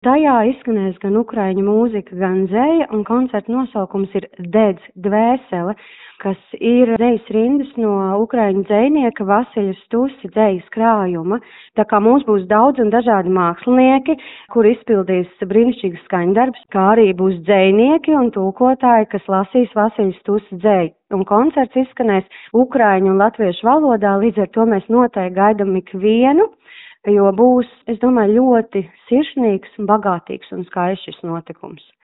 Tajā izskanēs gan ukraiņu mūzika, gan dzeja, un koncerta nosaukums ir Dedz dvēsele, kas ir dzejas rindas no ukraiņu dzejnieka Vasiļa Stusi dzejas krājuma. Tā kā mums būs daudz un dažādi mākslinieki, kur izpildīs brīnišķīgas skaņdarbs, kā arī būs dzejnieki un tulkotāji, kas lasīs Vasiļa Stusi dzeju. Un koncerts izskanēs ukraiņu un latviešu valodā, līdz ar to mēs noteikti gaidam ikvienu, jo būs, es domāju, ļoti sirsnīgs, bagātīgs un skaists šis notikums.